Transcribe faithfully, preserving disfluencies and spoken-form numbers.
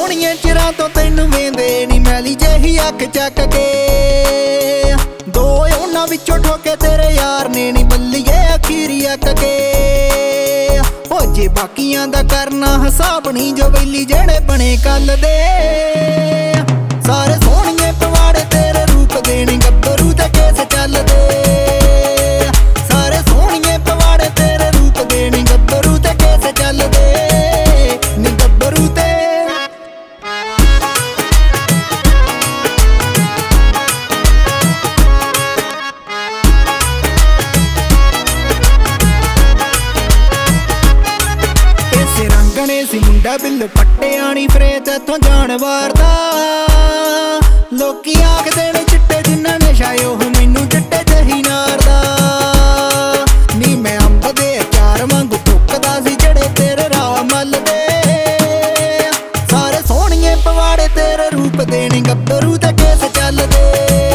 ਸੋਹਣੀਏ ਚਿਰਾਂ ਤੋਂ ਤੈਨੂੰ ਵੇਂਦੇ ਨੀ ਮੈਲੀ ਜਿਹੀ ਅੱਖ ਚੱਕ ਕੇ ਦੋ ਉਹਨਾਂ ਵਿੱਚੋਂ ਠੋਕੇ ਤੇਰੇ ਯਾਰ ਨੇ ਨੀ ਬੱਲੀਏ ਅਖੀਰੀ ਅੱਕ ਕੇ ਹੋ ਜੇ ਬਾਕੀਆਂ ਦਾ ਕਰਨਾ ਹਿਸਾਬ ਨੀ ਜੋ ਵੈਲੀ ਜਿਹੜੇ ਬਣੇ ਕੱਲ ਦੇ ਸਾਰੇ ਸੋਹਣੀਏ ਪਵਾੜੇ ਤੇਰੇ ਰੂਪ ਦੇ ਨੀ ਗੱਭਰੂ ਤੇ ਕੇਸ ਚੱਲਦੇ ਸਾਰੇ ਸੋਹਣੀਏ ਪਵਾੜੇ ਤੇਰੇ ਰੂਪ ਦੇ ਨੀ ਗੱਭਰੂ ਤੇ ਕੇਸ ਚੱਲਦੇ ਨੀ ਗੱਭਰੂ ਤੇ ਗਣੇ ਸੀ ਮੁੰਡਾ ਬਿੱਲ ਪੱਟਿਆਂ ਨੀ ਫਰੇ ਤੇਥੋਂ ਜਾਣ ਵਾਰਦਾ ਲੋਕੀ ਆਖਦੇ ਨੇ ਚਿੱਟੇ ਜਿੰਨਾ ਨਸ਼ਾ ਉਹ ਮੈਨੂੰ ਚਿੱਟੇ ਜਹੀ ਨਾਰਦਾ ਨੀ ਮੈਂ ਅੰਬ ਦੇ ਅਚਾਰ ਵਾਂਗੂ ਟੁੱਕਦਾ ਸੀ ਜਿਹੜੇ ਤੇਰੇ ਰਾਹ ਮੱਲਦੇ ਸਾਰੇ ਸੋਹਣੀਏ ਪਵਾੜੇ ਤੇਰੇ ਰੂਪ ਦੇ ਨੀ ਗੱਭਰੂ ਤੇ ਕੇਸ ਚੱਲਦੇ